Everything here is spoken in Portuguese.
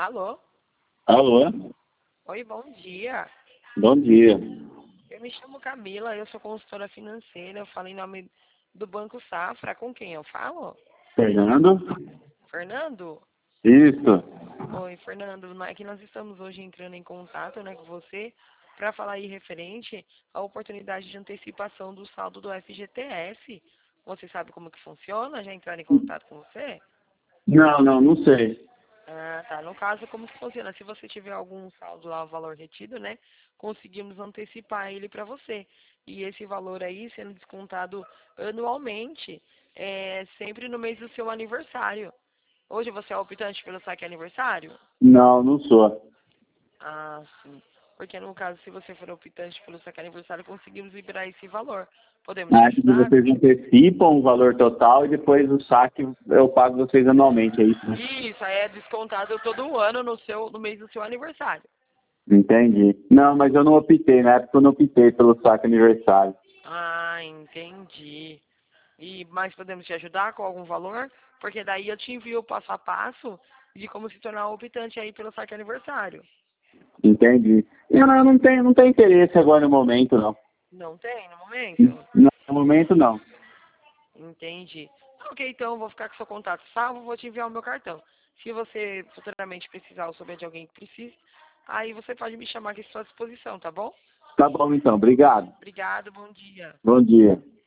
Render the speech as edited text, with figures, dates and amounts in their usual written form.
Alô? Alô? Oi, bom dia. Bom dia. Eu me chamo Camila, eu sou consultora financeira, eu falo em nome do Banco Safra. Com quem eu falo? Fernando? Fernando? Isso. Oi, Fernando. É que nós estamos hoje entrando em contato, com você para falar aí referente à oportunidade de antecipação do saldo do FGTS. Você sabe como que funciona? Já entraram em contato com você? Não sei. Ah, tá. No caso, como que funciona? Se você tiver algum saldo lá, valor retido, conseguimos antecipar ele para você. E esse valor aí sendo descontado anualmente, sempre no mês do seu aniversário. Hoje você é optante pelo saque aniversário? Não sou. Ah, sim. Porque no caso, se você for optante pelo saque aniversário, conseguimos liberar esse valor. Podemos te Acho que ajudar? vocês antecipam o valor total e depois o saque eu pago vocês anualmente, é isso? Isso, aí é descontado todo ano no mês do seu aniversário. Entendi. Não, mas eu não optei, na época eu não optei pelo saque aniversário. Ah, entendi. Mas podemos te ajudar com algum valor? Porque daí eu te envio o passo a passo de como se tornar um optante aí pelo saque aniversário. Entendi. Eu não tenho interesse agora no momento, não. Não tem no momento? Não, no momento não. Entendi. Ok, então eu vou ficar com seu contato salvo, vou te enviar o meu cartão. Se você futuramente precisar ou souber de alguém que precise, aí você pode me chamar aqui à sua disposição, tá bom? Tá bom então, obrigado. Obrigado, bom dia. Bom dia.